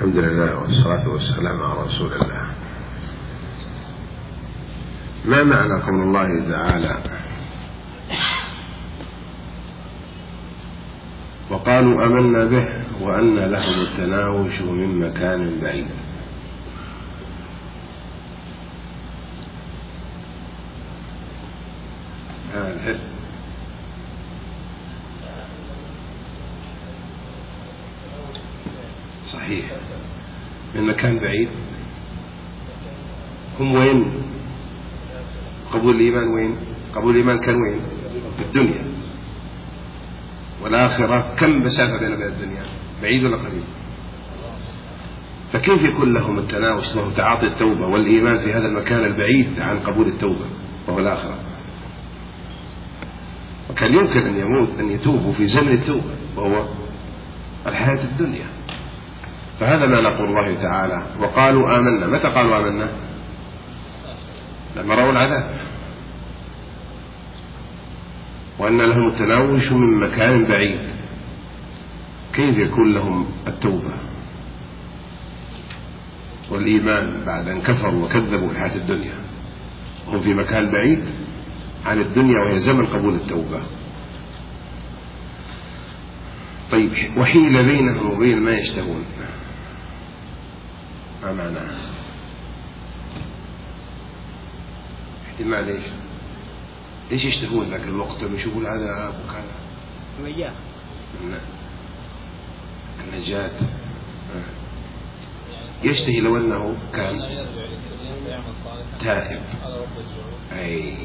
الحمد لله والصلاة والسلام على رسول الله. ما معنى قول الله تعالى وقالوا آمنا به وأن لهم التناوش من مكان بعيد؟ صحيح، من مكان بعيد. هم وين؟ قبول الإيمان وين؟ قبول الإيمان كان وين؟ في الدنيا. والآخرة كم مسافة بين الدنيا؟ بعيد ولا قريب؟ فكيف يكون لهم التناوش وهو تعاطي التوبة والإيمان في هذا المكان البعيد عن قبول التوبة وهو الآخرة؟ وكان يمكن أن يموت أن يتوبوا في زمن التوبة وهو الحياة الدنيا. فهذا ما نقول الله تعالى وقالوا آمنا. متى قالوا آمنا؟ لما رأوا العذاب. وأن لهم التناوش من مكان بعيد. كيف يكون لهم التوبة والإيمان بعد أن كفروا وكذبوا في حياة الدنيا هم في مكان بعيد عن الدنيا وهي زمن قبول التوبة؟ طيب، وحيل بينهم وبين ما يشتهون، ما معناه؟ احتمال ليش يشتهون ذاك الوقت لما يشوفوا العذاب وكذا؟ النجاة. النجاة. يشتهي لو أنه كان تائب. أي.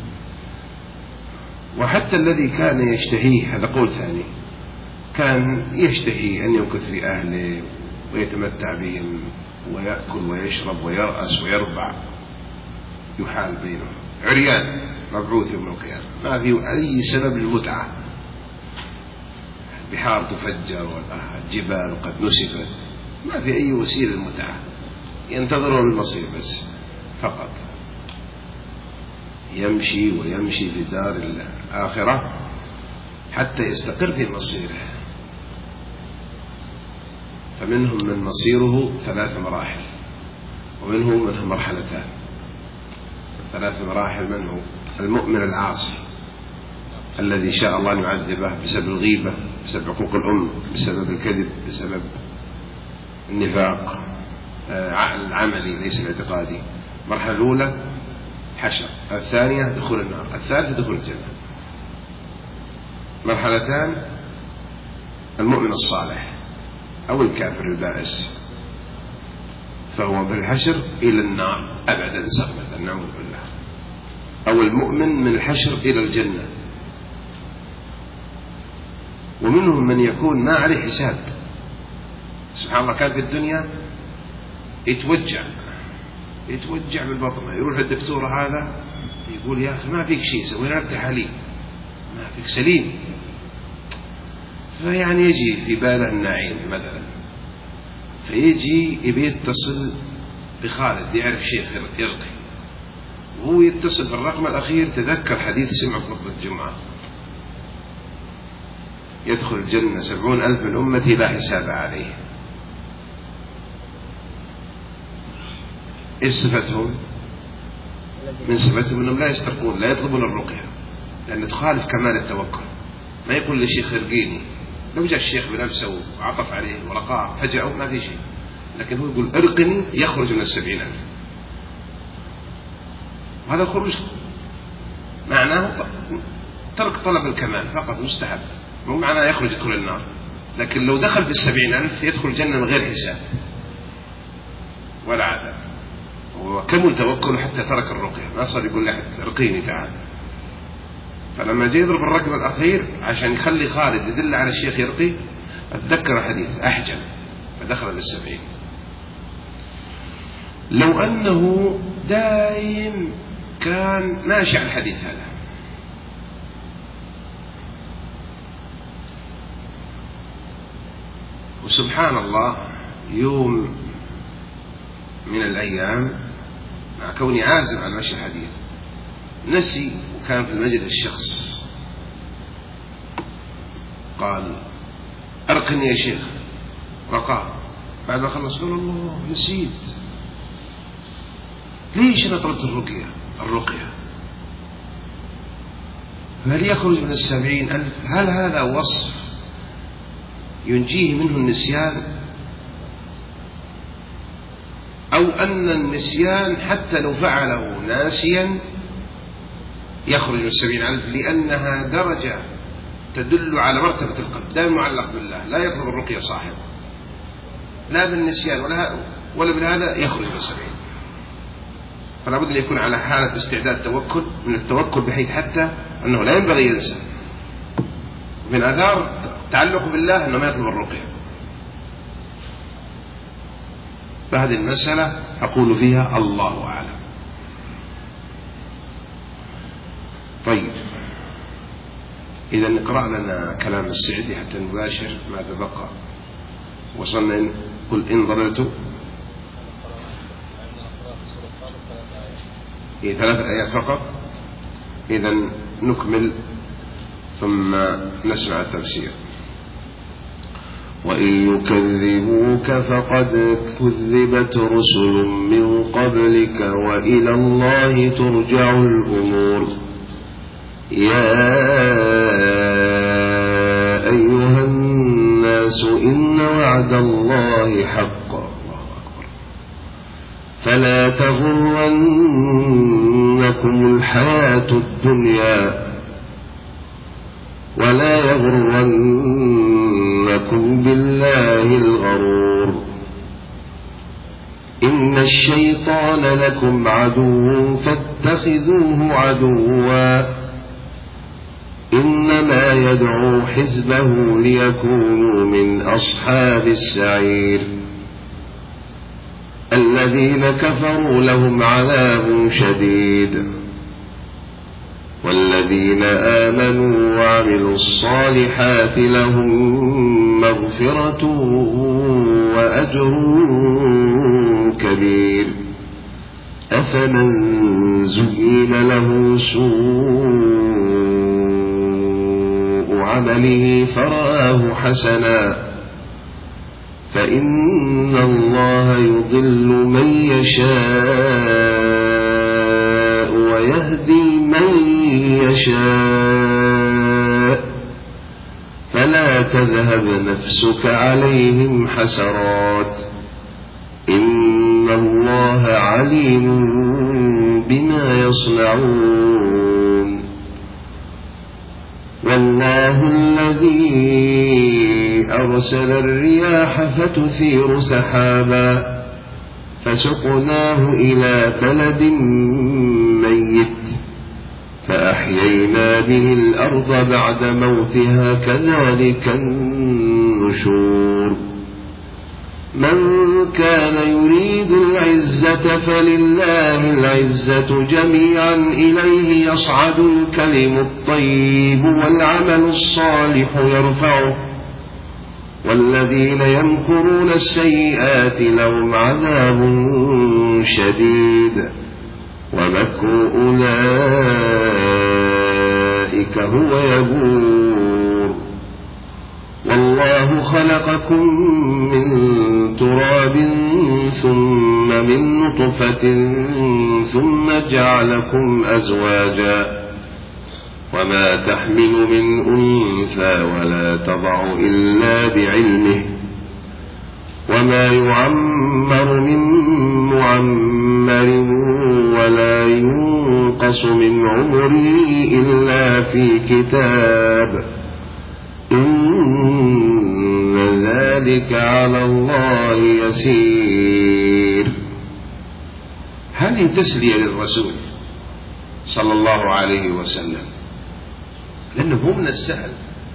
وحتى الذي كان يشتهيه، هذا قول ثاني، كان يشتهي أن يمكث في أهله ويتمتع بهم ويأكل ويشرب ويرأس ويربع، يحال بينهم عريان مبعوث يوم القيامة، ما في أي سبب للمتعة. بحار تفجر والجبال قد نسفت، ما في أي وسيلة للمتعة، ينتظرون المصير بس فقط. يمشي ويمشي في دار الآخرة حتى يستقر في مصيره. فمنهم من مصيره 3 مراحل، ومنهم من مرحلتان. 3 مراحل: من هو؟ المؤمن العاصي الذي شاء الله أن يعذبه بسبب الغيبة، بسبب حقوق الأم، بسبب الكذب، بسبب النفاق العملي ليس الاعتقادي. المرحلة الأولى حشر، الثانية دخول النار، الثالثة دخول الجنة. مرحلتان: المؤمن الصالح أو الكافر البائس، فهو بالحشر إلى النار أبدا سرمدا، نعوذ بالله. أو المؤمن من الحشر إلى الجنة. ومنهم من يكون ما عليه حساب، سبحان الله، كان في الدنيا يتوجع بالبطن، يروح الدكتور هذا يقول يا أخي ما فيك شيء، سوينا لك تحاليل ما فيك سليم. فيعني يجي في باله النعيم مثلا، فيجي يبي يتصل بخالد يعرف شيخ يرقي، وهو يتصل بالرقم الأخير تذكر حديث سمعه في خطبة الجمعة: يدخل الجنة 70,000 من أمتي لا حساب عليه. إيش صفتهم؟ من صفتهم أنهم لا يسترقون، لا يطلبون الرقية، لأن تخالف كمال التوكل. ما يقول للشيخ ارقيني، لو جاء الشيخ بنفسه وعطف عليه ورقاه فجأه ما في شيء، لكن هو يقول ارقني يخرج من 70,000. وهذا الخروج معناه ترك طلب الكمال فقط، مستحب، مو معناه يخرج يدخل النار. لكن لو دخل في 70,000 يدخل الجنة من غير حساب ولا عذاب، وكمل توكله حتى ترك الرقية، ما صار يقول لأحد ارقيني تعال. فلما جاء يضرب الرقم الأخير عشان يخلي خالد يدل على الشيخ يرقي، أتذكر حديث أحجم فدخل بال70. لو أنه دائم كان ماشي على الحديث هذا، وسبحان الله يوم من الأيام مع كوني عازم على مشي الحديث نسي، وكان في المجلس شخص قال أرقني يا شيخ، رقاه بعد ما خلص قال الله نسيت، ليش أنا طلبت الرقية؟ هل يخرج من 70,000؟ هل هذا وصف ينجيه منه النسيان، أو أن النسيان حتى لو فعله ناسيا يخرج من 70,000 لأنها درجة تدل على مرتبة القلب، لا معلق بالله، لا يطلب الرقية صاحب، لا بالنسيان ولا بالهذا يخرج من 70. فلا بد أن يكون على حالة استعداد توكل، من التوكل بحيث حتى أنه لا ينبغي ينسى. من آثار تعلق بالله أنه ما يطلب الرقية. فهذه المسألة أقول فيها الله أعلم. طيب، إذا نقرأ لنا كلام السعدي حتى نباشر ماذا بقى. وصلنا قل إن ضللت 3 آيات فقط. إذا نكمل ثم نسمع التفسير. وإن يكذبوك فقد كذبت رسل من قبلك وإلى الله ترجع الأمور. يا أيها الناس إن وعد الله حق فلا تغرنكم الحياة الدنيا ولا يغرنكم بالله الغرور. إن الشيطان لكم عدو فاتخذوه عدوا إنما يدعو حزبه ليكونوا من أصحاب السعير. الذين كفروا لهم عذاب شديد والذين آمنوا وعملوا الصالحات لهم مغفرة وأجر كبير. أفمن زين له سوء عمله فرآه حسنا فإن الله يضل من يشاء ويهدي من يشاء فلا تذهب نفسك عليهم حسرات إن الله عليم بما يصنعون. والله الذي أرسل الرياح فتثير سحابا فسقناه إلى بلد ميت فأحيينا به الأرض بعد موتها كذلك النشور. من كان يريد العزة فلله العزة جميعا إليه يصعد الكلم الطيب والعمل الصالح يرفعه والذين يمكرون السيئات لهم عذاب شديد ومكر أولئك هو يبور. والله خلقكم من تراب ثم من نطفة ثم جعلكم أزواجا وما تحمل من أنثى ولا تضع إلا بعلمه وما يعمر من معمر ولا ينقص من عمره إلا في كتاب إن ذلك على الله يسير. هذه تسلية للرسول صلى الله عليه وسلم لأنه هو من السهل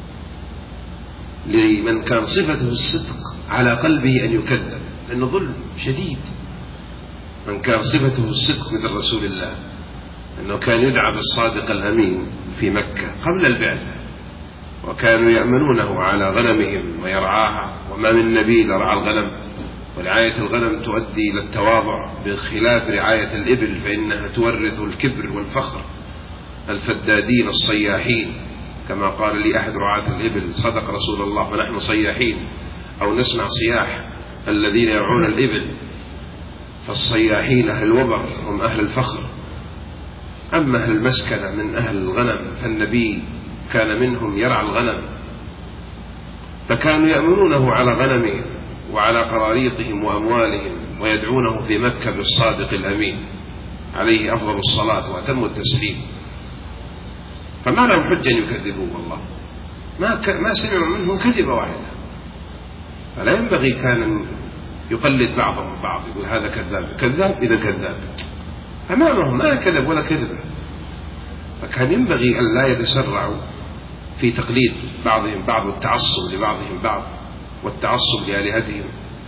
لمن كان صفته الصدق على قلبه أن يكذب، لأنه ظلم شديد. من كان صفته الصدق مثل رسول الله أنه كان يدعى بالصادق الأمين في مكة قبل البعثة وكانوا يأمنونه على غنمهم ويرعاها، وما من نبي لرعى الغنم، ورعاية الغنم تؤدي إلى التواضع بخلاف رعاية الإبل فإنها تورث الكبر والفخر. الفدادين الصياحين كما قال لي أحد رعاة الإبل صدق رسول الله ونحن صياحين أو نسمع صياح الذين يرعون الإبل، فالصياحين أهل الوبر هم أهل الفخر، أما أهل المسكنة من أهل الغنم فالنبي كان منهم يرعى الغنم، فكانوا يأمنونه على غنمهم وعلى قراريطهم وأموالهم، ويدعونه في مكة بالصادق الأمين عليه أفضل الصلاة وأتم التسليم. فما لهم حجة أن يكذبوه، والله ما سمعوا منهم كذبة واحدة. فلا ينبغي كان يقلد بعضهم بعض، يقول هذا كذاب كذاب إذا كذاب، أمامهم ما كذب ولا كذب. فكان ينبغي أن لا يتسرعوا في تقليد بعضهم بعض والتعصب لبعضهم بعض والتعصب لآلهتهم،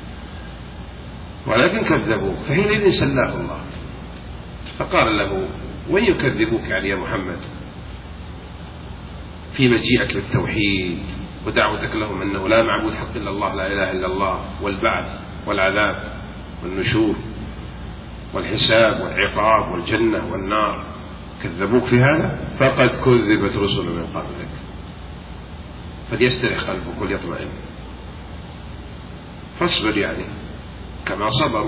ولكن كذبوا. فحينئذ سلاه الله فقال له: وإن يكذبوك يعني يا محمد في مجيئك بالتوحيد ودعوتك لهم أنه لا معبود حق إلا الله، لا إله إلا الله، والبعث والعذاب والنشور والحساب والعقاب والجنة والنار، كذبوك في هذا فقد كذبت رسل من قبلك، فليسترخ قلبك وليطمئن، فاصبر يعني كما صبروا.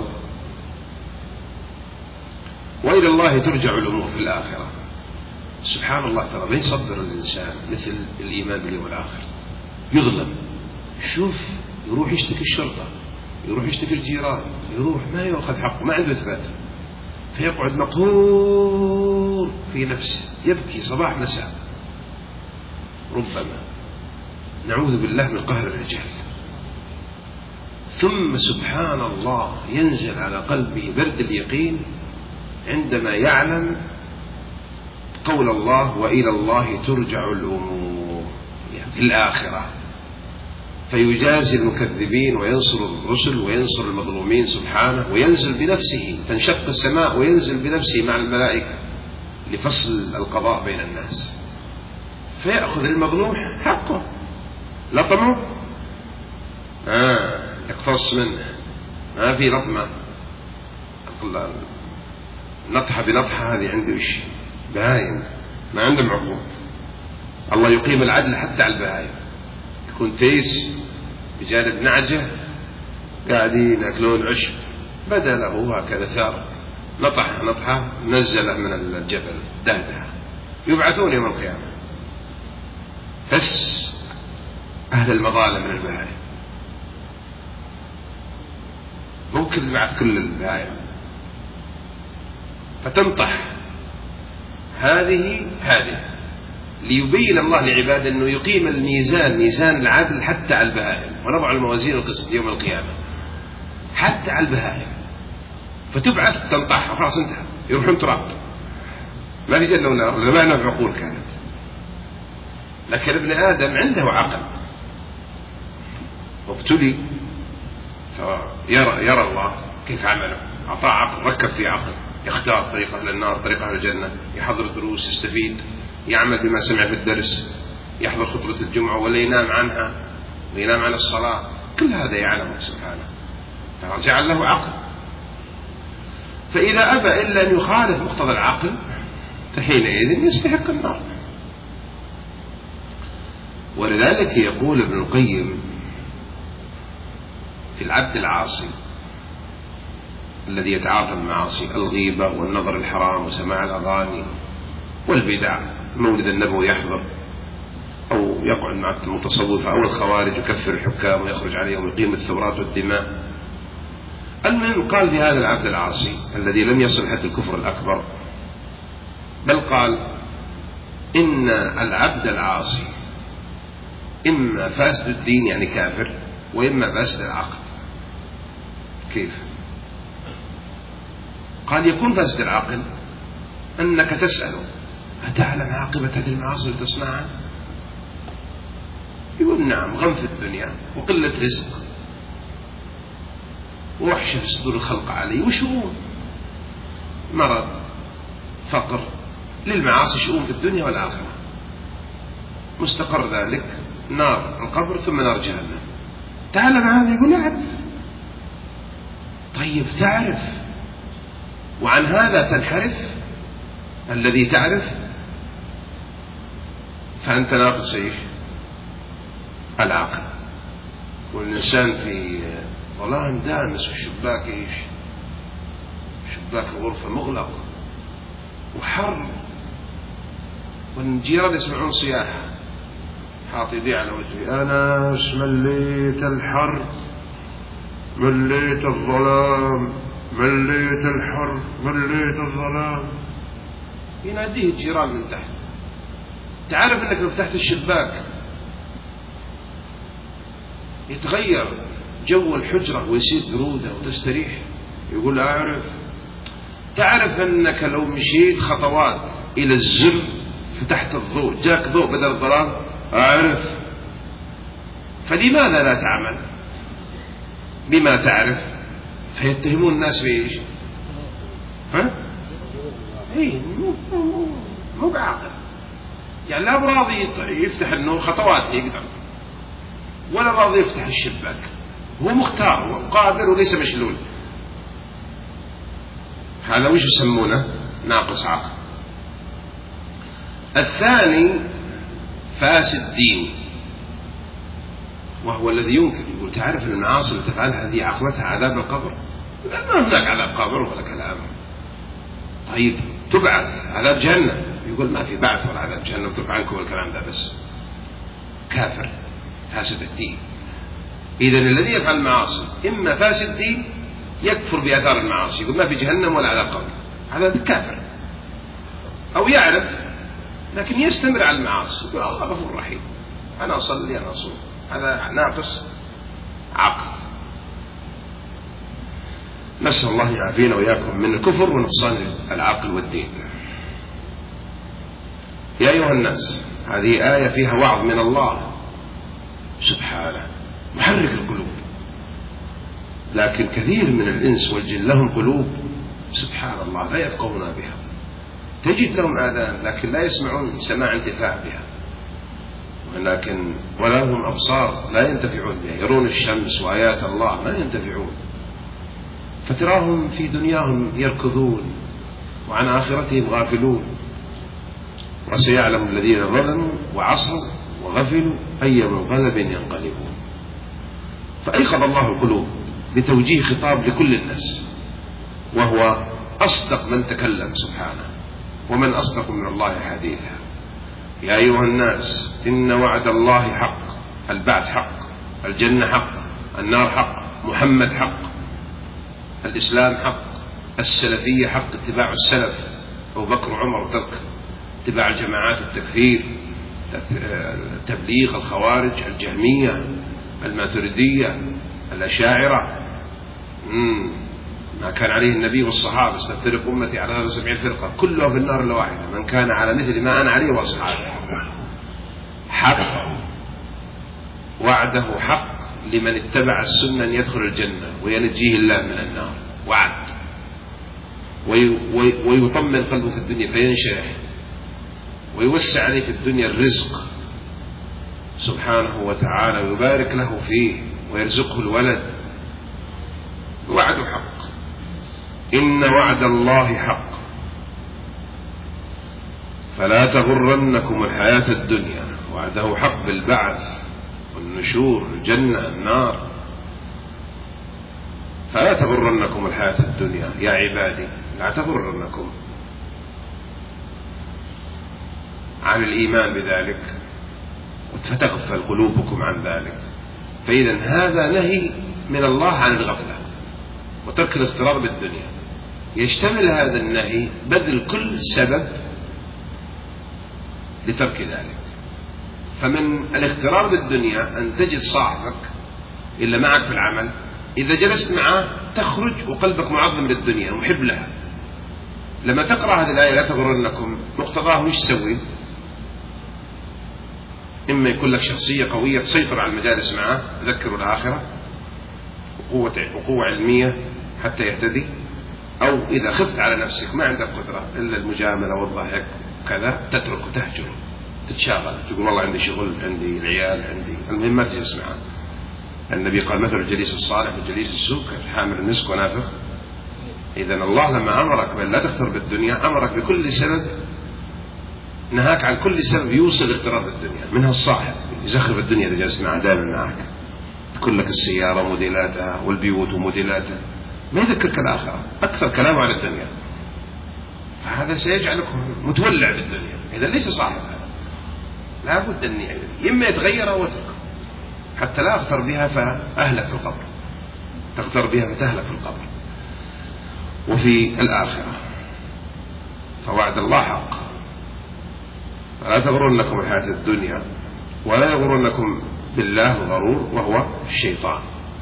وإلى الله ترجع الأمور في الآخرة. سبحان الله، ترى ما يصبر الإنسان مثل الإيمان باليوم الآخر. يظلم، شوف يروح يشتكي الشرطة، يروح يشتكي الجيران، يروح ما يأخذ حقه، ما عنده إثبات، فيقعد مقهور في نفسه يبكي صباح مساء، ربما نعوذ بالله من قهر الرجال. ثم سبحان الله ينزل على قلبه برد اليقين عندما يعلم قول الله: وإلى الله ترجع الأمور، يعني في الآخرة، فيجازي المكذبين وينصر الرسل وينصر المظلومين سبحانه، وينزل بنفسه، تنشق السماء وينزل بنفسه مع الملائكة لفصل القضاء بين الناس، فيأخذ المظلوم حقه، لطمه يقتص منه، ما في لطمة، نطحة بنطحة، هذه عنده وش بهايم، ما عندهم عقول. الله يقيم العدل حتى على البهايم، يكون تيس بجانب نعجة قاعدين يأكلون عشب، بدأ له هكذا ثار، نطحة نزله من الجبل دهدها، يبعثون يوم القيامة. بس أهل المظالم من البهايم ممكن يبعث كل البهايم، فتنطح هذه ليبين الله لعباده أنه يقيم الميزان، ميزان العدل حتى على البهائم، ونضع الموازين القسط يوم القيامة حتى على البهائم، فتبعث تنطح خلاص انتهى، يروحون تراب، ما في جنة ونار، ما لهم عقول كانت. لكن ابن آدم عنده عقل وابتلي، يرى الله كيف عمله، أعطاه عقل، ركب في عقل، يختار طريقة للنار طريقة للجنة، يحضر دروس، يستفيد، يعمل بما سمع في الدرس، يحضر خطبة الجمعة ولا ينام عنها وينام عن الصلاة، كل هذا يعلمه سبحانه، فجعل له عقل. فإذا أبى إلا أن يخالف مقتضى العقل فحينئذ يستحق النار. ولذلك يقول ابن القيم في العبد العاصي الذي يتعاطى المعاصي، الغيبة والنظر الحرام وسماع الأغاني والبدع، مولد النبوي يحضر، أو يقعد مع المتصوفة أو الخوارج، يكفر الحكام ويخرج عليهم ويقيم الثورات والدماء. المهم قال في هذا العبد العاصي الذي لم يصل حتى الكفر الأكبر، بل قال إن العبد العاصي إما فاسد الدين يعني كافر، وإما فاسد العقل. كيف؟ قال يكون فاسد العقل أنك تسأله: أتعلم عاقبة هذه المعاصي التي تصنعها؟ يقول: نعم، غم في الدنيا وقلة رزق ووحشة في صدور الخلق علي وشؤون، مرض، فقر، للمعاصي شؤون في الدنيا والآخرة، مستقر ذلك نار القبر ثم نار جهنم. تعلم هذا؟ يقول: نعم. طيب تعرف وعن هذا تنحرف، الذي تعرف فأنت ناقص العقل. والإنسان في ظلام دامس والشباك إيش؟ شباك الغرفة مغلق وحر، والجيران يسمعون صياح، حاط يدي على وجهي: أنس مليت الحر، مليت الظلام، مليت الحر، مليت الظلام. يناديه الجيران من تحت. تعرف أنك لو فتحت الشباك يتغير جو الحجرة ويصير برودة وتستريح؟ يقول: أعرف. تعرف أنك لو مشيت خطوات إلى الزر فتحت الضوء جاك ضوء بدل الظلام؟ أعرف. فلماذا لا تعمل بما تعرف؟ فيتهمون الناس بإيش؟ مو بعاقل. يعني لا براضي يفتح النور خطوات يقدر، ولا راضي يفتح الشباك. هو مختار وقادر وليس مشلول. هذا وش يسمونه؟ ناقص عقل. الثاني فاسد دين، وهو الذي ينكر. يقول: تعرف أن المعاصي اللي تفعلها هذه عقبتها عذاب القبر؟ ما هناك عذاب قبر ولا كلام. طيب تبعث عذاب جهنم؟ يقول: ما في بعث ولا عذاب جهنم، اترك عنكم الكلام ده. بس كافر فاسد الدين. إذن الذي يفعل المعاصي إما فاسد دين يكفر بآثار المعاصي، يقول ما في جهنم ولا عذاب قبر، هذا كافر. أو يعرف لكن يستمر على المعاصي، يقول الله غفور رحيم، أنا أصلي أنا أصوم، هذا ناقص عقل. نسأل الله يعافينا وإياكم من الكفر ونقصان العقل والدين. يا أيها الناس، هذه آية فيها وعظ من الله سبحانه محرك القلوب، لكن كثير من الإنس والجن لهم قلوب سبحان الله لا يفقهون بها. تجد لهم آذان لكن لا يسمعون سماع انتفاع بها، ولكن ولا لهم أبصار لا ينتفعون بها، يرون الشمس وآيات الله ما ينتفعون. فتراهم في دنياهم يركضون وعن آخرتهم غافلون. وسيعلم الذين ظلموا وعصوا وغفلوا أي منقلب ينقلبون. فأيقظ الله القلوب بتوجيه خطاب لكل الناس، وهو أصدق من تكلم سبحانه، ومن أصدق من الله حديثا. يا أيها الناس إن وعد الله حق، البعث حق، الجنة حق، النار حق، محمد حق، الإسلام حق، السلفية حق، اتباع السلف أبو بكر وعمر وترك اتباع الجماعات التكفير، تبليغ الخوارج الجهمية الماتريدية الأشاعرة، ما كان عليه النبي والصحابة. ستفترق أمتي على 70 فرقة كلها في النار إلا واحدة، من كان على مثل ما أنا عليه وأصحابي. حق، وعده حق لمن اتبع السنة أن يدخل الجنة وينجيه الله من النار، وعد. ويطمن قلبه في الدنيا فينشرح، ويوسع عليه في الدنيا الرزق سبحانه وتعالى، ويبارك له فيه ويرزقه الولد. وعده حق. إن وعد الله حق فلا تغرنكم الحياة الدنيا. وعده حق بالبعث والنشور، الجنة النار. فلا تغرنكم الحياة الدنيا يا عبادي، لا تغرنكم عن الإيمان بذلك فتغفل قلوبكم عن ذلك. فإذا هذا نهي من الله عن الغفلة وترك الاغترار بالدنيا. يشتمل هذا النهي بذل كل سبب لترك ذلك. فمن الاغترار بالدنيا أن تجد صاحبك إلا معك في العمل إذا جلست معه تخرج وقلبك معظم للدنيا ومحب لها. لما تقرأ هذه الآية لا تغرنكم، مقتضاه وش تسوي؟ إما يكون لك شخصية قوية تسيطر على المجالس معه، تذكروا الآخرة وقوة علمية حتى يهتدي، أو إذا خفت على نفسك ما عندك قدرة إلا المجاملة والضحك كذا تترك وتهجر، تتشاغل، تقول والله عندي شغل، عندي العيال، عندي المهم ما تجلس معه. النبي قال مثل الجليس الصالح والجليس السوء كحامل المسك ونافخ. إذا الله لما أمرك بأن لا تغتر بالدنيا أمرك بكل سبب، نهاك عن كل سبب يوصل الاغترار بالدنيا، منها الصاحب يزخرف الدنيا إذا جلست معه دائما معك، يذكر لك السيارة وموديلاتها والبيوت وموديلاتها، ما يذكرك الآخرة، أكثر كلام على الدنيا. فهذا سيجعلك متولع في الدنيا، إذا ليس صاحب هذا. لا بد أن إما يتغير أو يترك، حتى لا أغتر بها فأهلك في القبر، تغتر بها فتهلك في القبر وفي الآخرة. فوعد الله حق، فلا تغرنكم الحياة الدنيا ولا يغرنكم بالله الغرور وهو الشيطان.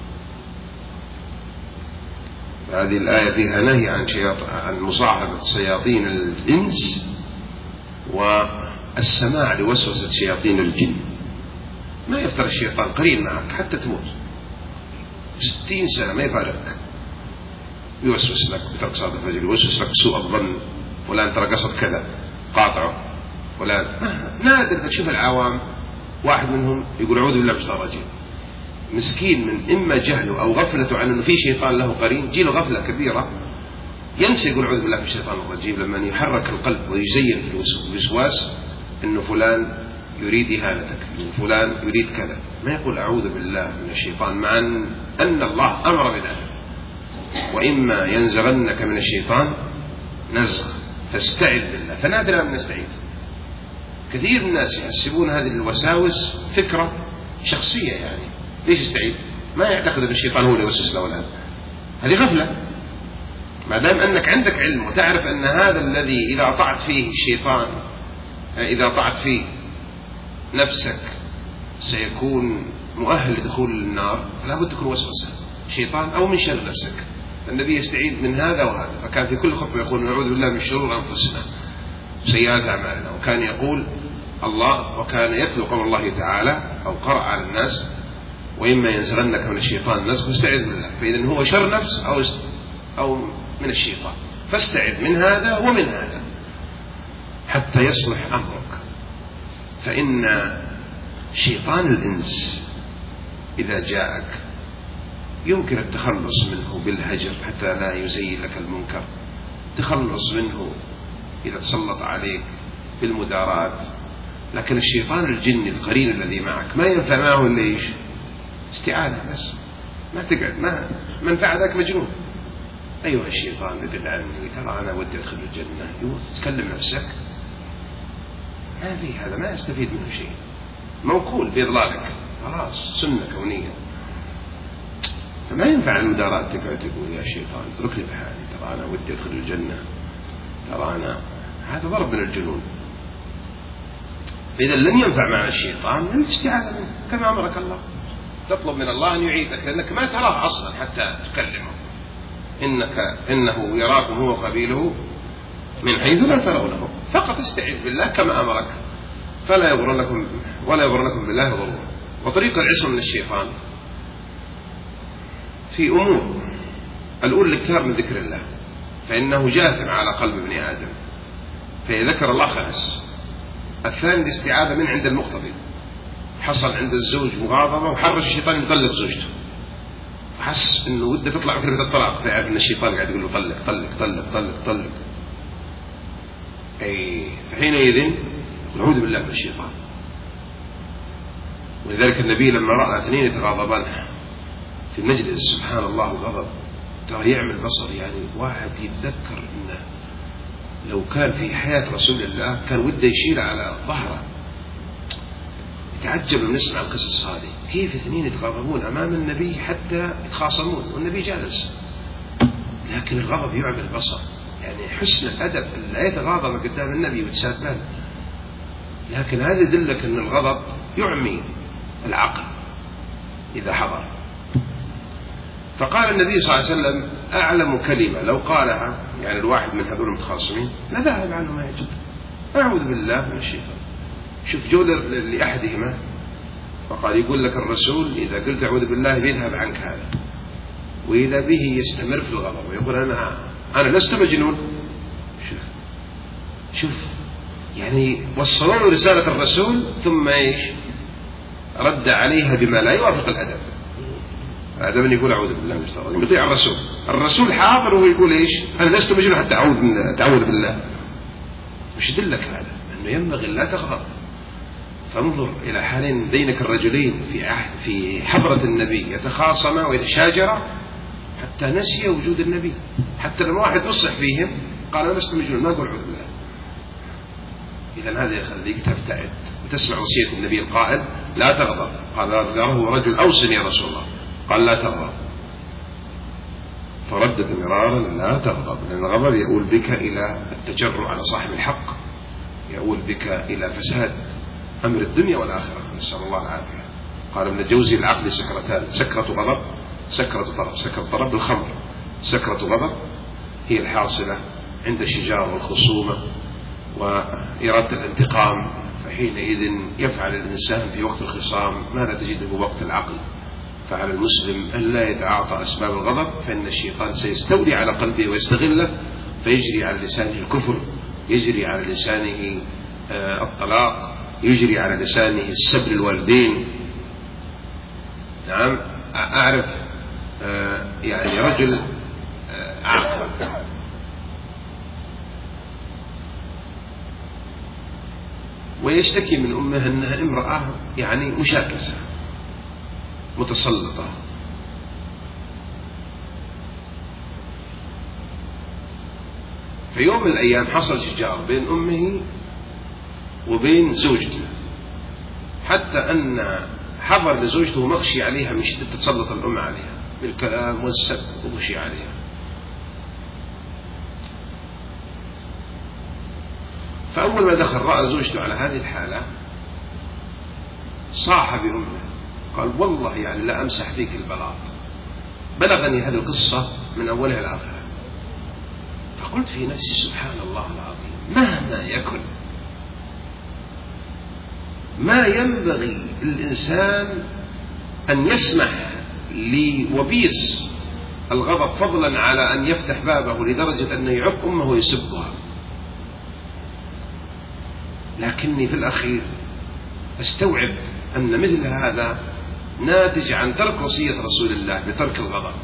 هذه الآية فيها نهي عن مصاحبة شياطين الإنس والسماع لوسوسة شياطين الجن. ما يفتر الشيطان قرين معك حتى تموت 60 سنة ما يفارقك، يوسوس لك بترك صلاة الفجر، يوسوس لك سوء الظن، فلان ترى قصد كذا قاطعه، فلان نادر تشوف العوام واحد منهم يقول أعوذ بالله من الشيطان الرجيم، مسكين من إما جهله أو غفلته عن أنه في شيطان له قرين، جيله غفلة كبيرة ينسى يقول أعوذ بالله من الشيطان الرجيم لما يحرك القلب ويزين في الوسواس أنه فلان يريد إهانتك، فلان يريد كذا، ما يقول أعوذ بالله من الشيطان، مع أن الله أمر بذلك. وإما ينزغنك من الشيطان نزغ فاستعذ بالله، فنادر من نستعيذ. كثير من الناس يحسبون هذه الوساوس فكرة شخصية، يعني ليش يستعيذ؟ ما يعتقد أن الشيطان هو اللي يوسوس له ولا هذه غفلة. ما دام أنك عندك علم وتعرف أن هذا الذي إذا أطعت فيه الشيطان، إذا أطعت فيه نفسك سيكون مؤهل لدخول النار، لا بد تكون وسوسة شيطان أو من شر نفسك. النبي يستعيذ من هذا وهذا، فكان في كل خطبة يقول نعوذ بالله من شرور أنفسنا سيئات أعمالنا، وكان يقول الله، وكان يتلو قول الله تعالى أو قرأ على الناس وإما ينزغنك من الشيطان نزغ فاستعذ بالله. فإذا هو شر نفس أو من الشيطان، فاستعذ من هذا ومن هذا حتى يصلح أمرك. فإن شيطان الإنس إذا جاءك يمكن التخلص منه بالهجر حتى لا يزين لك المنكر، تخلص منه إذا تسلط عليك بالمداراة. لكن الشيطان الجني القرين الذي معك ما ينفع معه إلا إيش؟ استعاذة بس، ما تقعد، ما منفع ذاك مجنون. أيها الشيطان ابعد عني، ترى أنا ودي أدخل الجنة، تكلم نفسك، ما في هذا، ما يستفيد منه شيء، موكول بإضلالك، خلاص سنة كونية. فما ينفع المداراة تقعد تقول يا شيطان اتركني بحالي، ترى أنا ودي أدخل الجنة، ترى أنا، هذا ضرب من الجنون. فإذا لن ينفع مع الشيطان الاستعاذة منه كما أمرك الله، تطلب من الله أن يعيدك، لأنك ما تراه أصلا حتى تكلمه، إنه يراكم هو قبيله من حيث لا ترونه، فقط استعذ بالله كما أمرك، فلا يغرنكم ولا يغرنكم بالله غرور. وطريق العصمة من الشيطان في أمور، الأولى الاكثار من ذكر الله، فإنه جاثم على قلب ابن آدم، فإذا ذكر الله خلص. الثاني الاستعاذة من عند المقتضي، حصل عند الزوج مغاضبة وحرش الشيطان يطلق زوجته، حس إنه وده تطلع كلمة الطلاق، فيعرف إن الشيطان قاعد يقول له طلق طلق طلق طلق طلق، فحينئذ نعوذ بالله من الشيطان. ولذلك النبي لما رأى اثنين يتغاضبان في المجلس، سبحان الله الغضب ترى يعمل بصر، يعني واحد يتذكر إنه لو كان في حياة رسول الله كان وده يشيل على ظهره. يتعجب من نسمع القصص هذه، كيف اثنين يتغاضبون أمام النبي حتى يتخاصمون والنبي جالس، لكن الغضب يعمل البصر، يعني حسن الأدب لا يتغاضب قدام النبي ويتسابان، لكن هذا يدلك أن الغضب يعمي العقل إذا حضر. فقال النبي صلى الله عليه وسلم أعلم كلمة لو قالها يعني الواحد من هذول المتخاصمين لذهب عنه ما يجب، أعوذ بالله من الشيطان. شوف جودة لأحدهما، فقال يقول لك الرسول إذا قلت أعوذ بالله بيذهب عنك هذا، وإذا به يستمر في الغضب ويقول أنا لست مجنون. شوف يعني وصلوا له رسالة الرسول ثم إيش رد عليها بما لا يوافق الأدب. هذا من يقول أعوذ بالله من الشيطان الرجيم يطيع الرسول حاضر وهو يقول إيش أنا لست مجنون حتى تعوذ بالله. مش يدلك هذا أنه ينبغي لا تغضب. فانظر إلى حال بينك الرجلين في حضرة النبي يتخاصما ويتشاجرا حتى نسي وجود النبي، حتى لما واحد أصح فيهم قال أنا لست مجنون ما أقول عذر بالله. إذن هذا يخليك تبتعد وتسمع وصية النبي القائل لا تغضب. قال له رجل أوصني يا رسول الله، قال لا تغضب، فردد مرارا لا تغضب، لأن الغضب يؤول بك إلى التجرؤ على صاحب الحق، يؤول بك إلى فساد أمر الدنيا والآخرة، نسأل الله العافية. قال ابن الجوزي العقل سكرتان، سكرة غضب، سكرة طرب. سكرة طرب بالخمر، سكرة غضب هي الحاصلة عند الشجار والخصومة وإرادة الانتقام، فحينئذ يفعل الإنسان في وقت الخصام ما لا تجده وقت العقل. فعلى المسلم أن لا يتعاطى أسباب الغضب، فإن الشيطان سيستولي على قلبه ويستغله، فيجري على لسانه الكفر، يجري على لسانه الطلاق، يجري على لسانه السب للوالدين. نعم، أعرف يعني رجل عاقل ويشتكي من أمه أنها امرأة يعني مشاكسة متسلطة، في يوم من الأيام حصل شجار بين أمه وبين زوجته، حتى أن حضر لزوجته مغشي عليها من شدة تسلط الأم عليها بالكلام والسب ومشي عليها. فأول ما دخل رأى زوجته على هذه الحالة صاح بأمه، قال والله يعني لا أمسح فيك البلاط، بلغني هذه القصة من أولها لآخرها. فقلت في نفسي سبحان الله العظيم، مهما يكن ما ينبغي الإنسان أن يسمح لوبيس الغضب، فضلا على أن يفتح بابه لدرجة أنه يعق أمه ويسبها. لكني في الأخير أستوعب أن مثل هذا ناتج عن ترك وصية رسول الله بترك الغضب.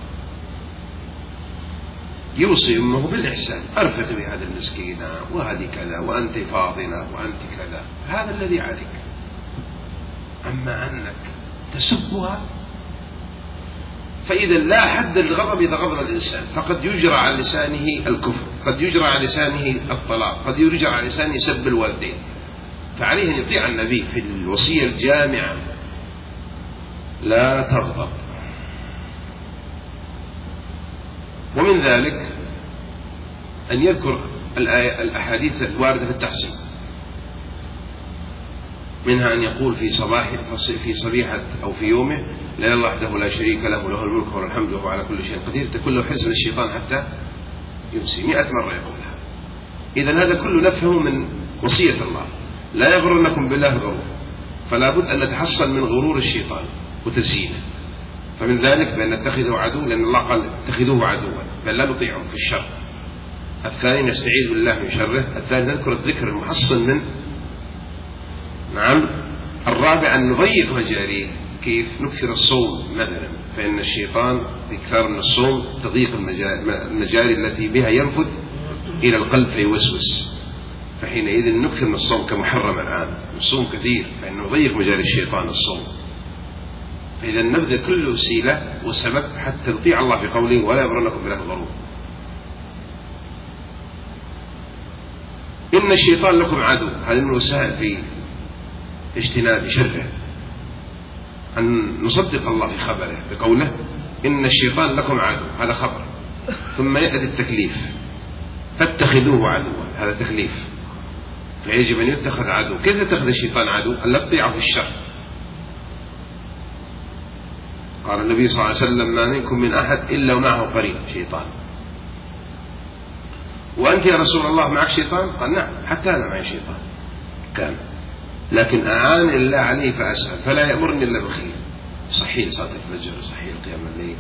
يوصي أمه بالإحسان، أرفق بهذه المسكينة وهذه كذا وأنت فاضلة وأنت كذا، هذا الذي عليك. أما أنك تسبها فإذا لا حد للغضب إذا غضب الإنسان، فقد يجرى على لسانه الكفر، قد يجرى على لسانه الطلاق، قد يجرى على لسانه سب الوالدين. فعليه أن يطيع النبي في الوصية الجامعة لا تغضب. ومن ذلك أن يذكر الأحاديث الواردة في التحسين، منها أن يقول في صبيحة أو في يومه لا إله إلا الله وحده لا شريك له، له الملك وله الحمد وهو على كل شيء قدير، تكون له حزب الشيطان حتى يمسي 100 مرة يقولها. إذن هذا كله نفهم من وصية الله، لا يغرنكم بالله الغرور، فلا بد أن نتحصن من غرور الشيطان وتزيينه. فمن ذلك بأن نتخذه عدو، لأن الله قال اتخذوه عدوا، بل لا نطيعه في الشر. الثاني نستعيذ بالله من شره. الثالث نذكر الذكر المحصن منه. نعم. الرابع أن نضيق مجاريه. كيف؟ نكثر الصوم مثلا، فإن الشيطان بإكثار من الصوم تضيق المجاري التي بها ينفذ إلى القلب فيوسوس، فحينئذ نكثر من الصوم كمحرم الآن، الصوم كثير فإنه يضيق مجاري الشيطان الصوم. فإذا نبذل كل وسيلة وسبب حتى نطيع الله في قوله ولا يغرنكم بالله الغرور. إن الشيطان لكم عدو، هذه من الوسائل في اجتناب شره، أن نصدق الله في خبره بقوله إن الشيطان لكم عدو، هذا خبر، ثم يأتي التكليف فاتخذوه عدوا، هذا تكليف، فيجب أن يتخذ عدو. كيف يتخذ الشيطان عدو؟ أن لا تطيعه في الشر. قال النبي صلى الله عليه وسلم ما منكم من أحد إلا ومعه قرين شيطان. وأنت يا رسول الله معك شيطان؟ قال نعم، حتى أنا معي شيطان كان، لكن أعان الله عليه فأسأل، فلا يأمرني إلا بخير. صحيح صلاة الفجر، صحيح قيام الليل،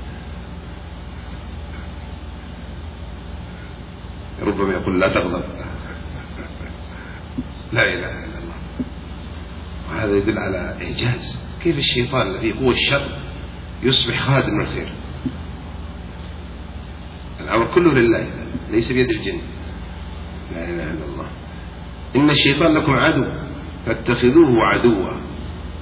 ربما يقول لا تغضب، لا إله إلا الله. وهذا يدل على إعجاز كيف الشيطان الذي هو الشر يصبح خادم الخير. الأمر كله لله ليس بيد الجن. لا إله إلا الله. إن الشيطان لكم عدو فاتخذوه عدوا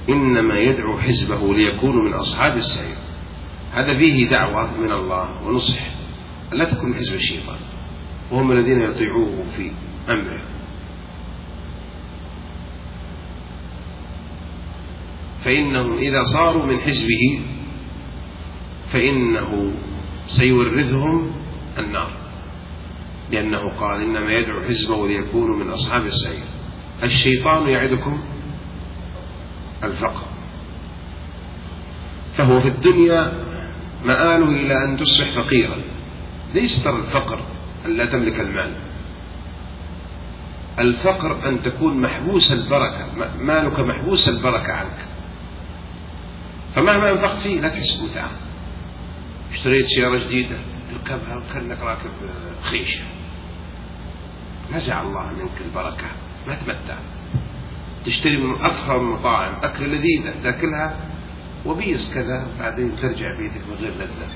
إنما يدعو حزبه ليكونوا من أصحاب السعير. هذا فيه دعوة من الله ونصح، لا تكون حزب الشيطان، وهم الذين يطيعوه في أمره. فإنهم إذا صاروا من حزبه فإنه سيورثهم النار، لأنه قال إنما يدعو حزبه ليكونوا من أصحاب السعير. الشيطان يعدكم الفقر، فهو في الدنيا مآله إلى أن تصبح فقيرا. ليس ترى الفقر أن لا تملك المال، الفقر أن تكون محبوس البركة، مالك محبوس البركة عنك، فمهما أنفقت فيه لا تحس بمتعة. اشتريت سيارة جديدة تركبها وكأنك راكب خيشة، نزع الله منك البركة، ما تمتع. تشتري من أفخر مطاعم أكل لذيذة تأكلها وبيس كذا، بعدين ترجع بيدك من غير لذة.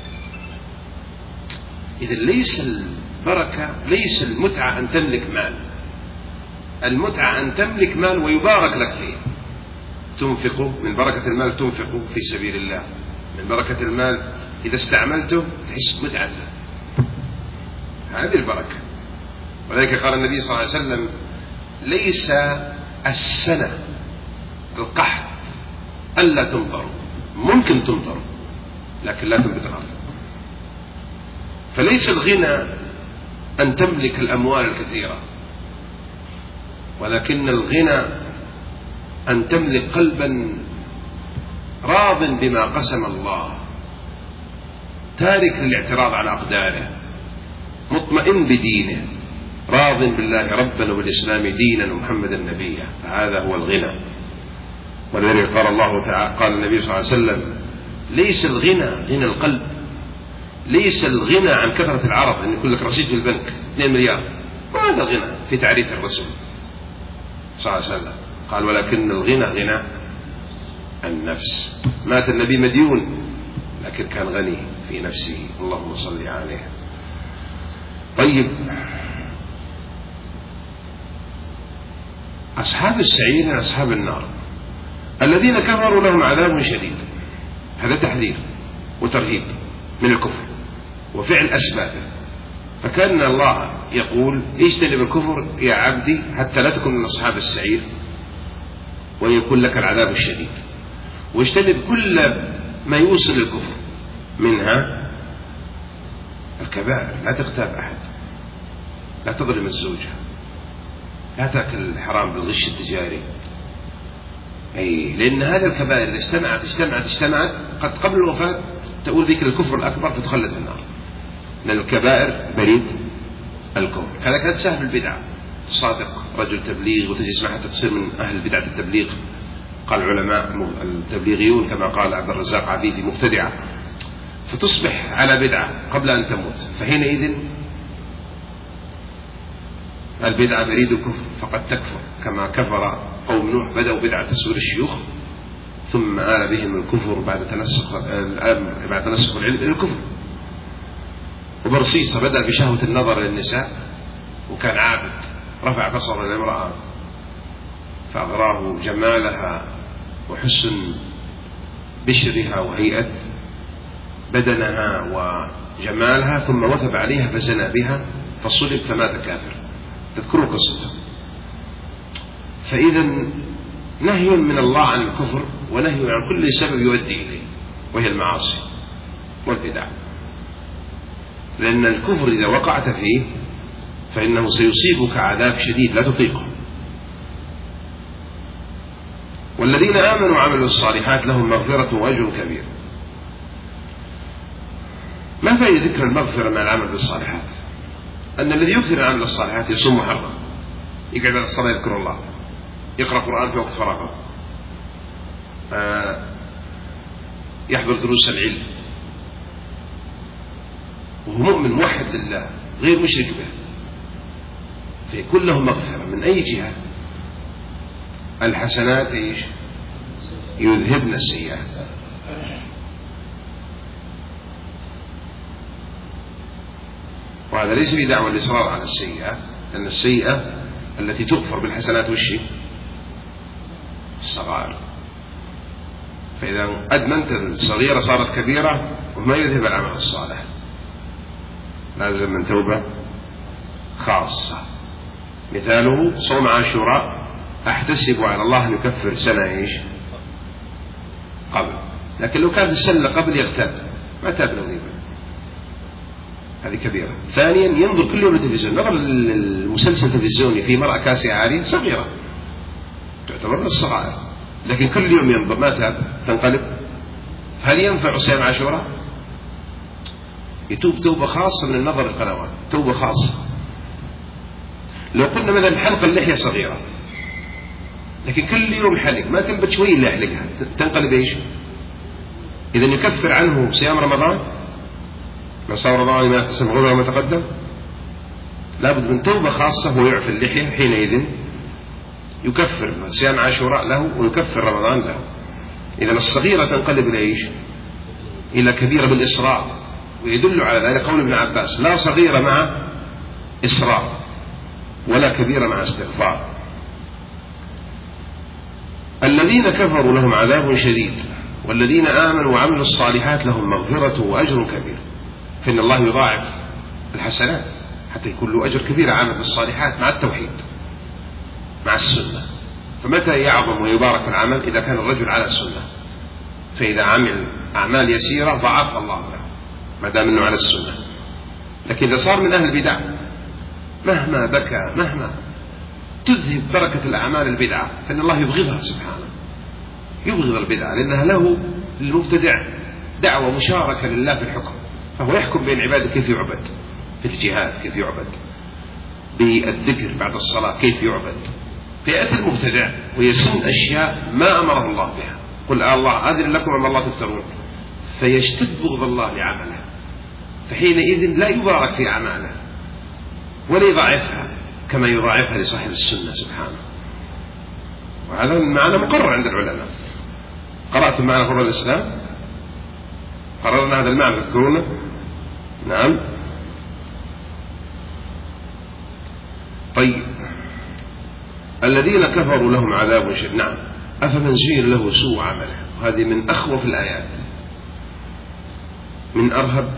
إذا ليس البركة، ليس المتعة أن تملك مال، المتعة أن تملك مال ويبارك لك فيه. تنفق من بركة المال، تنفق في سبيل الله من بركة المال، إذا استعملته تحس بمتعته، هذه البركة. ولذلك قال النبي صلى الله عليه وسلم: ليس السنة القحط ألا تمطر، ممكن تمطر لكن لا تنبت الأرض. فليس الغنى أن تملك الأموال الكثيرة، ولكن الغنى أن تملك قلبا راض بما قسم الله، تارك للاعتراض على أقداره، مطمئن بدينه، راض بالله ربا وبالإسلام دينا ومحمدا نبيا، فهذا هو الغنى. ولذلك قال الله تعالى، قال النبي صلى الله عليه وسلم: ليس الغنى غنى القلب، ليس الغنى عن كثرة العرض، أن يكون لك رصيد في البنك 2 مليار، وهذا غنى في تعريف الرسول صلى الله عليه وسلم. قال: ولكن الغنى غنى النفس. مات النبي مديون لكن كان غني في نفسه، اللهم صل عليه. طيب، أصحاب السعير أصحاب النار الذين كفروا لهم عذاب شديد. هذا تحذير وترهيب من الكفر وفعل أسبابه. فكان الله يقول: اجتنب الكفر يا عبدي حتى لا تكن من أصحاب السعير ويكون لك العذاب الشديد. واجتنب كل ما يوصل الكفر، منها الكبائر، لا تغتاب أحد، لا تظلم الزوجة، لا تأكل الحرام بالغش التجاري، لأن هذا الكبائر إذا اجتمعت قد قبل الوفاة تؤول بك الكفر الأكبر فتخلد في النار، لأن الكبائر بريد الكفر. كذا كانت سهل البدعة، تصادق رجل تبليغ وتجلس معه حتى تصير من أهل بدعة التبليغ. قال العلماء التبليغيون كما قال عبد الرزاق عفيفي مبتدعة، فتصبح على بدعة قبل أن تموت، فحينئذ البدعة بريد الكفر فقد تكفر، كما كفر قوم نوح، بدأوا بدعة تسوير الشيوخ ثم آل بهم الكفر بعد تنسخ العلم إلى الكفر. وبرصيصة بدأ بشهوة النظر للنساء وكان عابد، رفع بصره للامرأة فأغراه جمالها وحسن بشرها وهيئة بدنها وجمالها، ثم وثب عليها فزنى بها فصلب فمات كافر. تذكروا قصته. فإذا نهي من الله عن الكفر ونهي عن كل سبب يؤدي إليه، وهي المعاصي والبدع، لأن الكفر إذا وقعت فيه فإنه سيصيبك عذاب شديد لا تطيقه. والذين آمنوا وعملوا الصالحات لهم مغفرة وأجر كبير. ما فائدة ذكر المغفرة مع العمل بالصالحات؟ أن الذي يكثر العمل بالصالحات يصوم محرم، يقعد على الصلاة يذكر الله، يقرأ قرآن في وقت فراغه، يحضر دروس العلم، وهو مؤمن موحد لله غير مشرك به، فيكون له مغفرة من أي جهة. الحسنات إيش؟ يذهبن السيئات. وهذا ليس بدعوى الإصرار على السيئة، لأن السيئة التي تغفر بالحسنات والشيء الصغائر. فإذا أدمنت الصغيرة صارت كبيرة وما يذهب العمل الصالح، لازم من توبة خاصة. مثاله صوم عاشوراء أحتسب على الله أن يكفر سنة إيش قبل، لكن لو كانت السنة قبل يغتاب ما تاب نظيفا، هذه كبيرة. ثانيا ينظر كل يوم التلفزيون، نظر المسلسل التلفزيوني في مرأة كاسية عارية صغيرة تعتبر من الصغائر، لكن كل يوم ينظر ما تاب تنقلب. هل ينفع صيام عاشوراء؟ يتوب توبة خاصة من النظر القنوات، توبة خاصة. لو قلنا مثلا حلق اللحية صغيرة لكن كل يوم حلق ما تنبت شوي إلا يحلقها تنقلب إيش؟ إذا يكفر عنه صيام رمضان، من صام رمضان ما يحتسب غيره ما تقدم. لابد من توبة خاصة ويعفي اللحية، حينئذ يكفر صيام عاشوراء له ويكفر رمضان له. إذا الصغيرة تنقلب إلى إيش؟ إلى كبيرة بالإصرار، ويدل على ذلك قول ابن عباس: لا صغيرة مع إصرار ولا كبيرة مع استغفار. الذين كفروا لهم عذاب شديد والذين آمنوا وعملوا الصالحات لهم مغفرة وأجر كبير. فإن الله يضاعف الحسنات حتى يكون له أجر كبير عامل بالصالحات مع التوحيد مع السنة. فمتى يعظم ويبارك العمل؟ إذا كان الرجل على السنة، فإذا عمل أعمال يسيرة ضاعف الله له ما دام أنه على السنة. لكن إذا صار من أهل البدع مهما بكى مهما تذهب بركة الأعمال البدعة، فإن الله يبغضها سبحانه، يبغض البدعة لأنها له للمبتدع دعوة مشاركة لله في الحكم، فهو يحكم بين عباده كيف يعبد، في الجهاد كيف يعبد، بالذكر بعد الصلاة كيف يعبد. فيأتي المبتدع ويسن أشياء ما أمره الله بها، قل الله أذن لكم أم الله تفترون، فيشتد بغض الله لعمله، فحينئذ لا يبارك في أعماله ولا يضاعفها كما يضاعفها لصاحب السنة سبحانه. وهذا معنى مقرر عند العلماء. قرأتم معنا قرآن الإسلام؟ قررنا هذا المعنى تذكرونه؟ نعم. طيب، الذين كفروا لهم عذاب شديد. نعم. أفمن زين له سوء عمله، وهذه من أخوف الآيات، من أرهب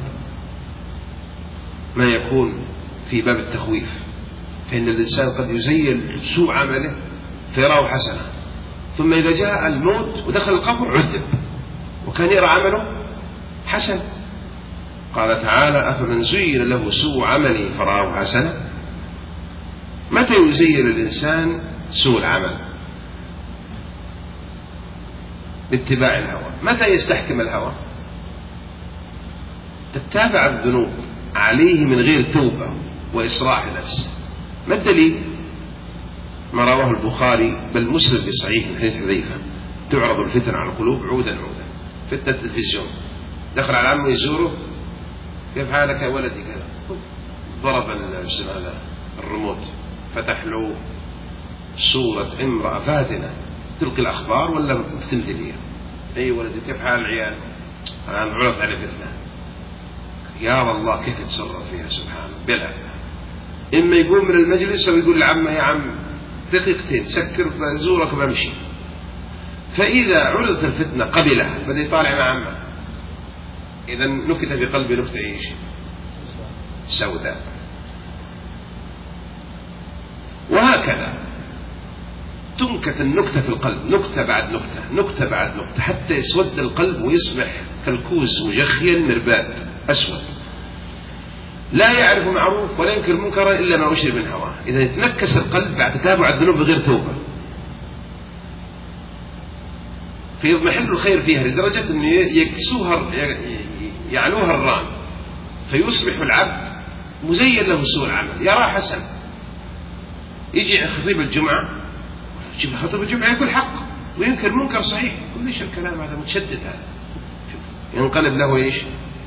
ما يكون في باب التخويف. فإن الإنسان قد يزين سوء عمله فيراه حسنا، ثم إذا جاء الموت ودخل القبر عذب وكان يرى عمله حسن. قال تعالى: أفمن زين له سوء عمله فرآه حسنا. متى يزين الإنسان سوء العمل؟ باتباع الهوى. متى يستحكم الهوى؟ تتابع الذنوب عليه من غير توبة وإصلاح نفسه. ما الدليل؟ ما رواه البخاري بل مسلم في صحيح من حديث حذيفة: تعرض الفتن على القلوب عودا عودا. فتنة التلفزيون، دخل على عمه يزوره: كيف حالك يا ولدي كذا، ضرب الريموت فتح له صورة امرأة فاتنة تلقي الأخبار ولا تمثيلية. أي ولدي كيف حال العيال؟ أنا عرضت على فتنة. يا الله كيف يتصرف فيها سبحانه. بلا إما يقوم من المجلس أو يقول لعمه: يا عم دقيقتين سكر بزورك وبمشي. فإذا عرضت الفتنة قبلها بدأ يطالع مع عمه، إذا نكت في قلبي نكتة إيش؟ سوداء. وهكذا تنكت النكتة في القلب، نكتة بعد نكتة، نكتة بعد نكتة، حتى يسود القلب ويصبح كالكوز مجخيا مرباد أسود، لا يعرف معروف ولا ينكر منكرا إلا ما أشرب من هواه. إذا يتنكس القلب بعد تتابع الذنوب بغير توبة، فيضمحل الخير فيها لدرجة أن يكسوها يعلوها الران، فيصبح العبد مزين له سوء العمل، يرى حسن. يجي خطيب الجمعة، يجيب خطيب الجمعة يقول حق وينكر منكر صحيح، يقول ليش الكلام هذا متشدد، هذا ينقلب له إيش؟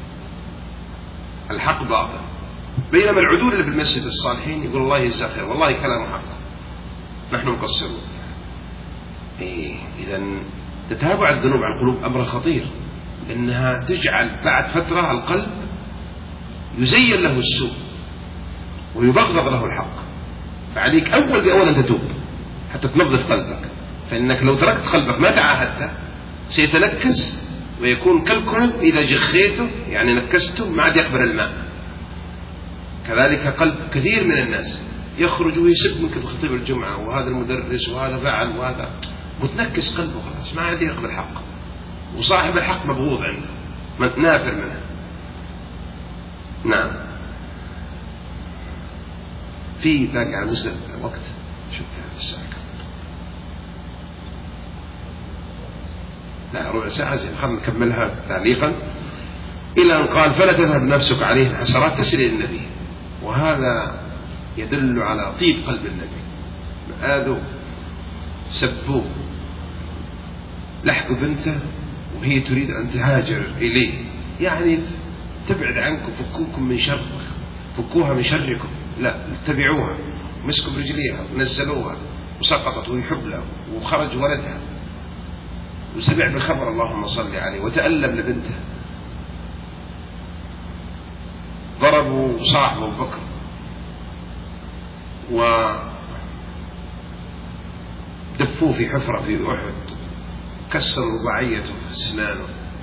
الحق باطل. بينما العدول اللي في المسجد الصالحين يقول الله يجزاه خير والله كلامه حق، نحن مقصرون. إذا تتابع الذنوب على القلوب أمر خطير، لأنها تجعل بعد فترة القلب يزين له السوء ويبغض له الحق. فعليك أول بأول أن تتوب حتى تنظف قلبك، فإنك لو تركت قلبك ما تعاهدته سيتنكس ويكون كالكل إذا جخيته، يعني نكسته ما عاد يقبل الماء. كذلك قلب كثير من الناس يخرج ويسب منك بخطيب الجمعة وهذا المدرس وهذا فعل وهذا، متنكس قلبه خلاص ما عاد يقبل الحق، وصاحب الحق مبغوض عنده نافر منه. نعم. في باقي على المسلم وقت، شوف هذا الساعة لا ربع ساعة زين، خلنا نكملها تعليقا. إلى أن قال فلا تذهب نفسك عليهم حسرات، تسل النبي، وهذا يدل على طيب قلب النبي. آذوا سبوه لحقوا بنته وهي تريد أن تهاجر إليه، يعني تبعد عنكم، فكوكم من شر، فكوها من شركم، لا اتبعوها. مسكوا برجليها ونزلوها وسقطت ويحب له وخرج ولدها وسمع بخبر اللهم صل عليه وتألم لبنته. ضربوا صاحبه أبو بكر ودفوه في حفرة في أحد، كسروا رباعيته في أسنانه،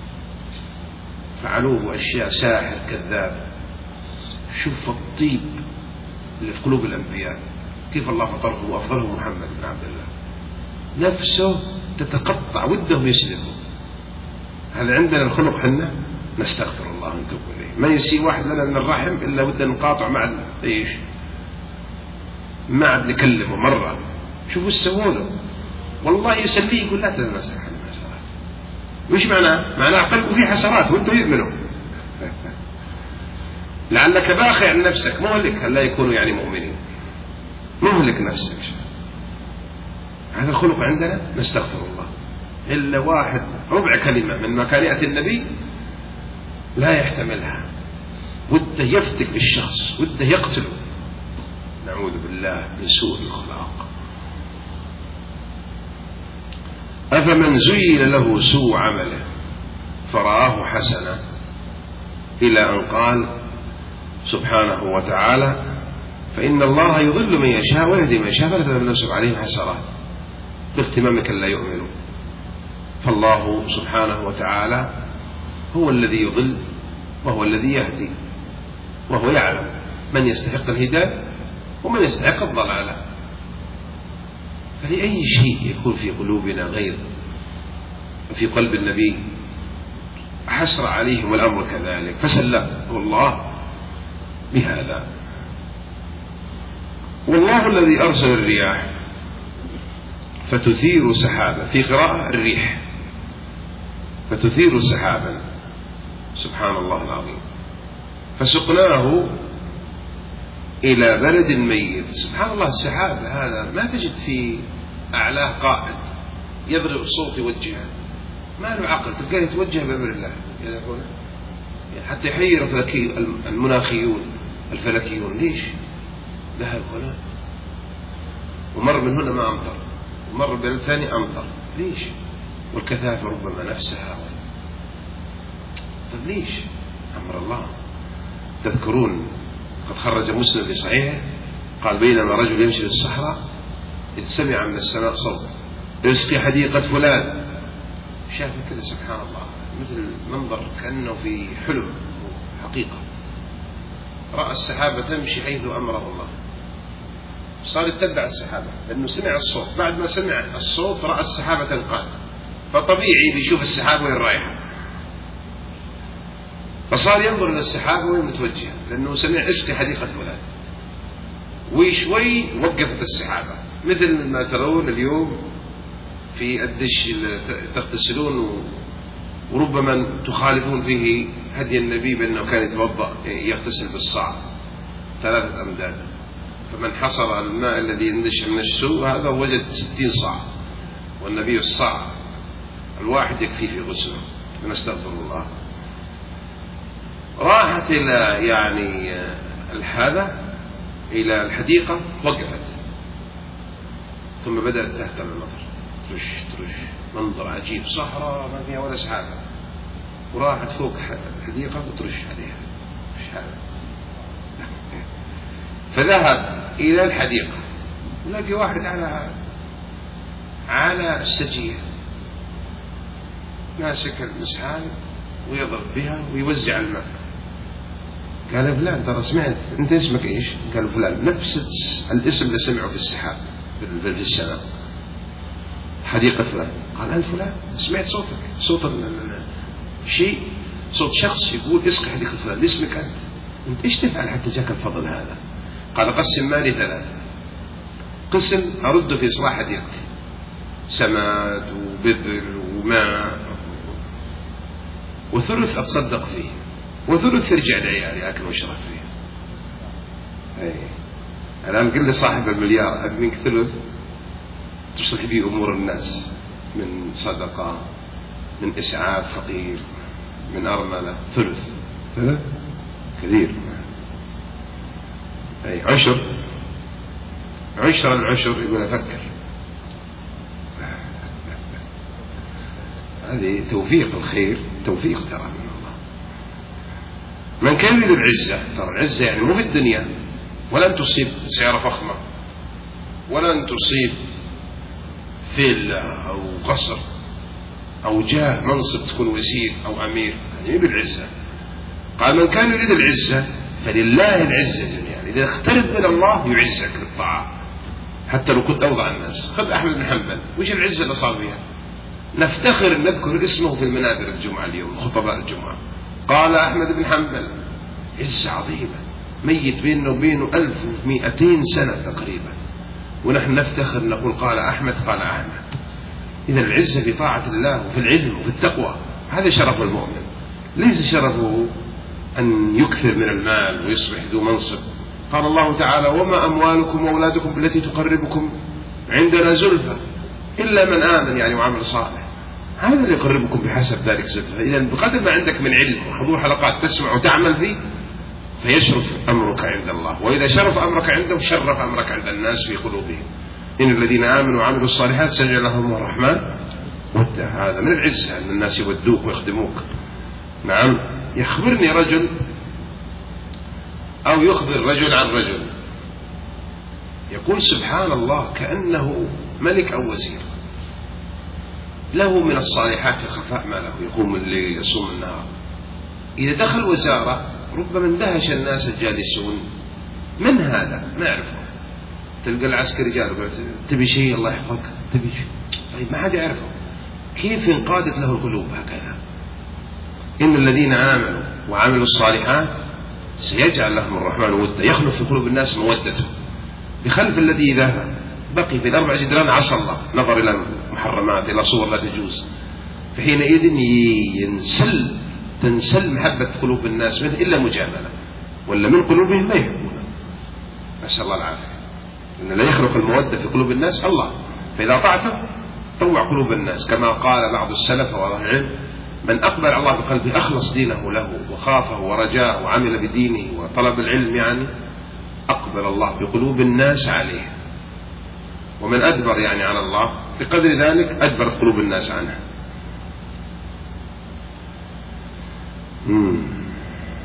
فعلوه أشياء، ساحر كذاب. شوف الطيب اللي في قلوب الأنبياء، كيف الله فطره وأفضله محمد بن عبد الله، نفسه تتقطع ودهم يسلموا. هل عندنا الخلق حنا؟ نستغفر الله ونتوب إليه. ما يسيء واحد لنا من الرحم إلا ودنا نقاطع مع إيش؟ ما عاد نكلمه مرة. شوفوا السوونه والله يسليه يقول لا تتمسح الحسرات. وش معناه؟ معناه قلبه فيه حسرات وانتم يؤمنوا. لعلك باخع عن نفسك، مهلك، هل لا يكونوا يعني مؤمنين، مهلك نفسك. هذا الخلق عندنا نستغفر الله. إلا واحد ربع كلمة من مكانئة النبي لا يحتملها، وده يفتك بالشخص، وده يقتله، نعوذ بالله من سوء الأخلاق. أفمن زين له سوء عمله فرآه حسنا، إلى أن قال سبحانه وتعالى فإن الله يضل من يشاء ويهدي من يشاء فلا تذهب نفسك عليهم حسرات، باغتمامك لا يؤمنون. فالله سبحانه وتعالى هو الذي يضل وهو الذي يهدي، وهو يعلم من يستحق الهداية ومن يستحق الضلالة. فلأي شيء يكون في قلوبنا غير في قلب النبي حسر عليهم الأمر كذلك، فسلمه الله بهذا. والله الذي أرسل الرياح فتثير سحابا، في قراءة الريح فتثير سحابا، سبحان الله العظيم، فسقناه إلى بلد ميت. سبحان الله، السحاب هذا ما تجد في أعلاه قائد يضرب الصوت يوجهه، ما له عقل، تلقاه يتوجه بأمر الله. حتى يحير المناخيون الفلكيون، ليش ذهب هنا ومر من هنا ما أمطر، ومر بلد ثاني أمطر، ليش؟ والكثافة ربما نفسها. طيب ليش؟ أمر الله. تذكرون قد خرج مسلم في صحيحه قال بينما رجل يمشي في الصحراء إذ سمع من السماء صوت اسقي حديقة فلان، شاف كذا سبحان الله مثل منظر كأنه في حلم حقيقة، رأى السحابة تمشي حيث أمره الله، صار يتبع السحابة لأنه سمع الصوت. بعد ما سمع الصوت رأى السحابة تنقاد، فطبيعي بيشوف السحابة وين رايحة، فصار ينظر إلى السحابة وين متوجهة لأنه سمع اسقي حديقة فلان، وشوي وقفت السحابة. مثل ما ترون اليوم في الدش تغتسلون وربما تخالفون فيه هدي النبي بأنه كان يتوضأ يغتسل بالصاع 3 أمداد، فمن حصر الماء الذي يندش من السوء هذا وجد 60 صاع، والنبي الصاع الواحد يكفي في غسله، فنستغفر الله. راحت إلى يعني هذا إلى الحديقة، وقفت، ثم بدأت تهتم المطر، ترش ترش، منظر عجيب، صحراء ما فيها ولا سحابة، وراحت فوق الحديقة وترش عليها، مش هذا. فذهب إلى الحديقة ولقي واحد على السجية، ماسك المسحال ويضرب بها ويوزع الماء. قال فلان ترى سمعت، أنت اسمك إيش؟ قال فلان، نفس الاسم اللي سمعه في السحاب في السماء، حديقة فلان. قال أنت فلان، سمعت صوتك، صوت شيء، صوت شخص يقول اسقي حديقة فلان، اسمك أنت إيش تفعل حتى جاك الفضل هذا؟ قال قسم مالي 3، قسم أرده في إصلاح حديقتي، سماد وبذر وماء، وثلث أتصدق فيه، وثلث يرجع لعيالي أكل واشرب فيه. الآن قل لي صاحب المليار أبي منك ثلث تشترك به أمور الناس، من صدقة، من إسعاف فقير، من أرملة، ثلث كثير. عشر العشر يقول أفكر. هذه توفيق الخير، توفيق ترى من الله. من كان يريد العزة، ترى العزة يعني مو في الدنيا، ولن تصيب سيارة فخمة، ولن تصيب فيلا أو قصر أو جاه منصب تكون وزير أو أمير، يعني بالعزة. قال من كان يريد العزة فلله العزة جميعا، إذا اقترب من الله يعزك بالطاعة حتى لو كنت أوضع الناس. خذ أحمد بن حنبل، وش العزة اللي صار فيها؟ نفتخر أن نذكر اسمه في المنابر الجمعة اليوم، خطباء الجمعة. قال أحمد بن حنبل عزة عظيمة، ميت بينه وبينه 1200 سنة تقريبا، ونحن نفتخر نقول قال أحمد قال أحمد. إذا العزة في طاعة الله وفي العلم وفي التقوى، هذا شرف المؤمن، ليس شرفه أن يكثر من المال ويصبح ذو منصب. قال الله تعالى وما أموالكم وأولادكم التي تقربكم عندنا زلفى إلا من آمن يعني وعمل صالح، هذا اللي يقربكم بحسب ذلك زلفى. إذا بقدر ما عندك من علم وحضور حلقات تسمع وتعمل فيه فيشرف أمرك عند الله، وإذا شرف أمرك عنده شرف أمرك عند الناس في قلوبهم. إن الذين آمنوا وعملوا الصالحات سجل لهم الرحمن ودا. هذا من العزة أن الناس يودوك ويخدموك. نعم. يخبرني رجل أو يخبر رجل عن رجل يقول سبحان الله كأنه ملك أو وزير، له من الصالحات في الخفاء ما له، يقوم الليل يصوم النهار، إذا دخل وزارة ربما اندهش الناس الجالسون، من هذا؟ ما يعرفه. تلقى العسكري قال تبي شيء الله يحفظك، تبي شيء، طيب ما حد يعرفه. كيف انقادت له القلوب هكذا؟ إن الذين آمنوا وعملوا الصالحات سيجعل لهم الرحمن ودا، يخلف في قلوب الناس مودته، بخلف الذي إذا بقي في 4 جدران عصى الله، نظر إلى المحرمات، إلى صور لا تجوز، فحينئذ تنسل محبة قلوب الناس منه إلا مجاملة، ولا من قلوبهم ما يحبونه. نسأل الله العافية. إن لا يخلق المودة في قلوب الناس الله، فإذا طعته طوع قلوب الناس، كما قال بعض السلف وأهل العلم من أقبل على الله بقلبه أخلص دينه له وخافه ورجاه وعمل بدينه وطلب العلم، يعني أقبل الله بقلوب الناس عليه. ومن أدبر يعني على الله بقدر ذلك أدبرت قلوب الناس عنه.